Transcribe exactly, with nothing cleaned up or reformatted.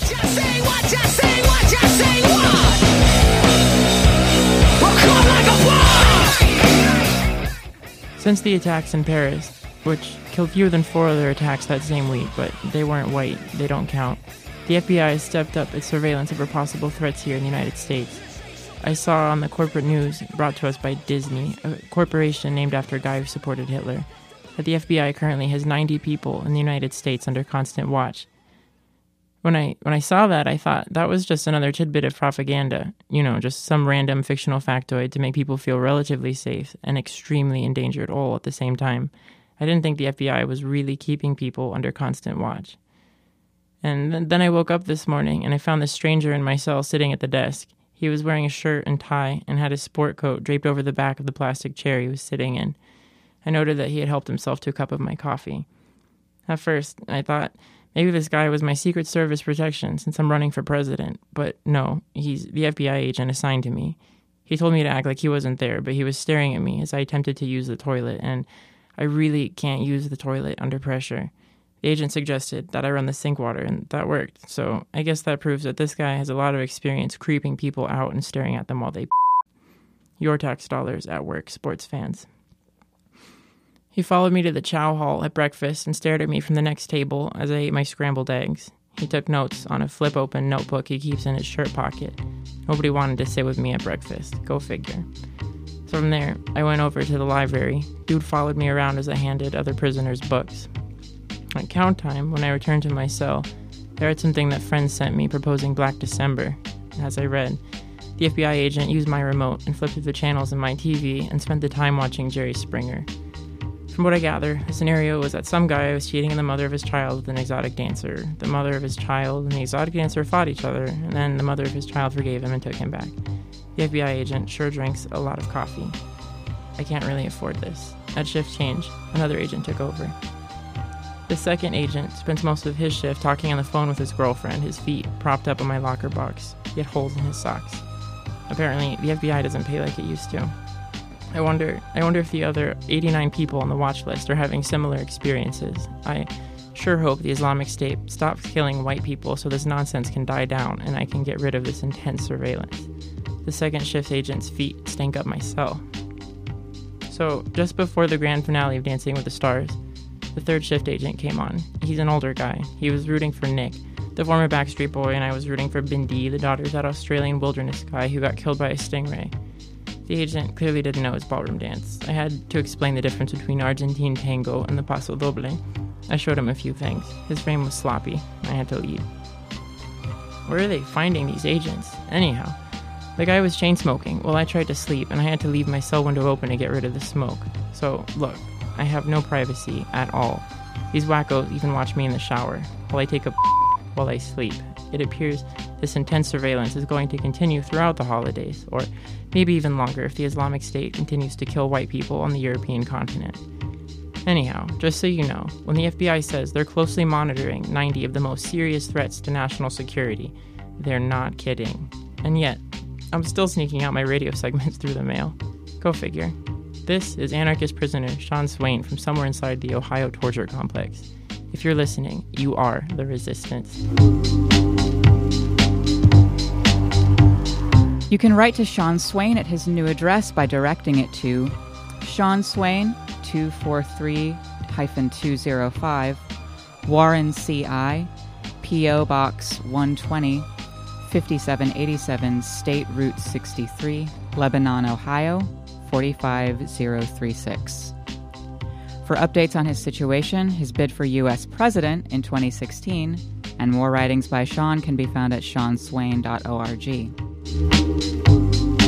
Just say what, just say what, just say what. We'll come like a flood. Since the attacks in Paris, which killed fewer than four other attacks that same week, but they weren't white, they don't count, the F B I has stepped up its surveillance over possible threats here in the United States. I saw on the corporate news, brought to us by Disney, a corporation named after a guy who supported Hitler, that the F B I currently has ninety people in the United States under constant watch. When I when I saw that, I thought that was just another tidbit of propaganda, you know, just some random fictional factoid to make people feel relatively safe and extremely endangered all at the same time. I didn't think the F B I was really keeping people under constant watch. And then I woke up this morning and I found this stranger in my cell sitting at the desk. He was wearing a shirt and tie and had his sport coat draped over the back of the plastic chair he was sitting in. I noted that he had helped himself to a cup of my coffee. At first, I thought maybe this guy was my Secret Service protection since I'm running for president. But no, he's the F B I agent assigned to me. He told me to act like he wasn't there, but he was staring at me as I attempted to use the toilet, and I really can't use the toilet under pressure. The agent suggested that I run the sink water, and that worked. So I guess that proves that this guy has a lot of experience creeping people out and staring at them while they Your tax dollars at work, sports fans. He followed me to the chow hall at breakfast and stared at me from the next table as I ate my scrambled eggs. He took notes on a flip-open notebook he keeps in his shirt pocket. Nobody wanted to sit with me at breakfast. Go figure. So from there, I went over to the library. Dude followed me around as I handed other prisoners books. At count time, when I returned to my cell, I read something that friends sent me proposing Black December. As I read, the F B I agent used my remote and flipped through the channels in my T V and spent the time watching Jerry Springer. From what I gather, the scenario was that some guy was cheating on the mother of his child with an exotic dancer. The mother of his child and the exotic dancer fought each other, and then the mother of his child forgave him and took him back. The F B I agent sure drinks a lot of coffee. I can't really afford this. At shift change, another agent took over. The second agent spends most of his shift talking on the phone with his girlfriend, his feet propped up on my locker box, yet holes in his socks. Apparently, the F B I doesn't pay like it used to. I wonder I wonder if the other eighty-nine people on the watch list are having similar experiences. I sure hope the Islamic State stops killing white people so this nonsense can die down and I can get rid of this intense surveillance. The second shift agent's feet stank up my cell. So, just before the grand finale of Dancing with the Stars, the third shift agent came on. He's an older guy. He was rooting for Nick, the former Backstreet Boy, and I was rooting for Bindi, the daughter of that Australian wilderness guy who got killed by a stingray. The agent clearly didn't know his ballroom dance. I had to explain the difference between Argentine tango and the paso doble. I showed him a few things. His frame was sloppy. I had to lead. Where are they finding these agents? Anyhow, the guy was chain smoking while I tried to sleep, and I had to leave my cell window open to get rid of the smoke. So, look, I have no privacy at all. These wackos even watch me in the shower while I take a while I sleep. It appears this intense surveillance is going to continue throughout the holidays, or maybe even longer if the Islamic State continues to kill white people on the European continent. Anyhow, just so you know, when the F B I says they're closely monitoring ninety of the most serious threats to national security, they're not kidding. And yet, I'm still sneaking out my radio segments through the mail. Go figure. This is anarchist prisoner Sean Swain from somewhere inside the Ohio torture complex. If you're listening, you are the resistance. You can write to Sean Swain at his new address by directing it to Sean Swain, two four three two oh five, Warren C I, P O Box one twenty, fifty-seven eighty-seven State Route sixty-three, Lebanon, Ohio, four five zero three six. For updates on his situation, his bid for U S president in twenty sixteen, and more writings by Sean can be found at sean swain dot org.